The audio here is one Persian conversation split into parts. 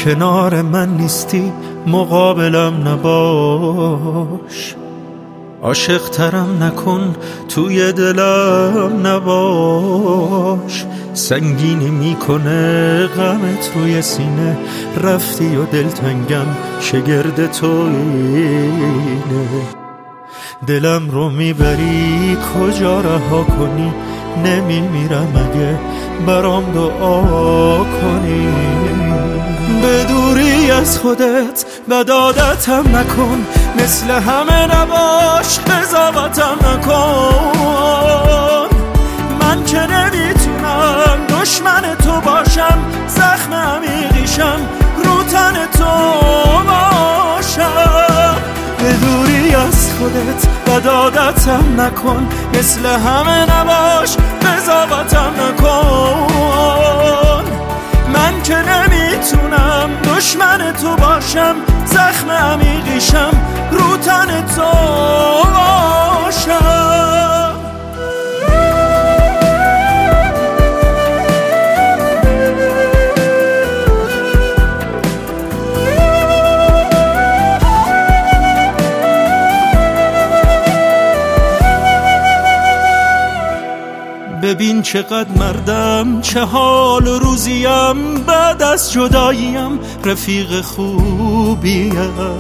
کنار من نیستی مقابلم نباش، عاشق ترم نکن توی دلم نباش، سنگینی میکنه غمت روی سینه، رفتی و دلتنگم شگرد تو اینه، دلم رو میبری کجا رها کنی، نمیمیرم اگه برام دعا کنی، به دوری از خودت بد عادتم نکن، مثل همه نباش قضاوتم نکن، من که نمیتونم دشمن تو باشم، زخم عمیقیشم رو تن تو باشم، به دوری از خودت بد عادتم نکن، مثل همه نباش قضاوتم نکن، من که نمیتونم دشمن تو باشم، زخم عمیقیشم رو تن تو باشم. ببین چقدر مردم، چه حال و روزیم، بعد از جداییم رفیق خوبیم،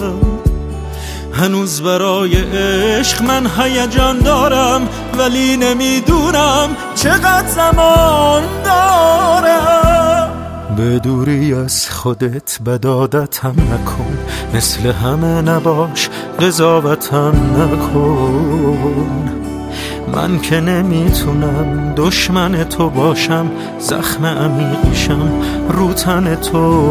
هنوز برای عشق من هیجان دارم، ولی نمیدونم چقدر زمان دارم، به دوری از خودت بد عادتم نکن، مثل همه نباش قضاوتم نکن، من که نمیتونم دشمن تو باشم، زخم عمیقیشم رو تن تو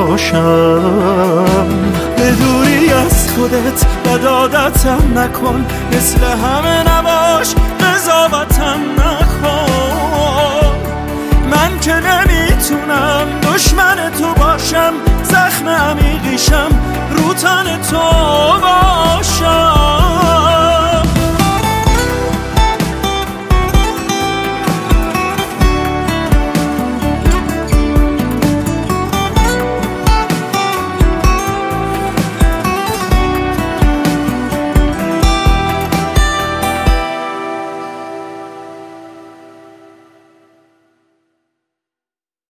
باشم، به دوری از خودت بد عادتم نکن، مثل همه نباش قضاوتم نکن، من که نمیتونم دشمن تو باشم، زخم عمیقیشم رو تن تو باشم.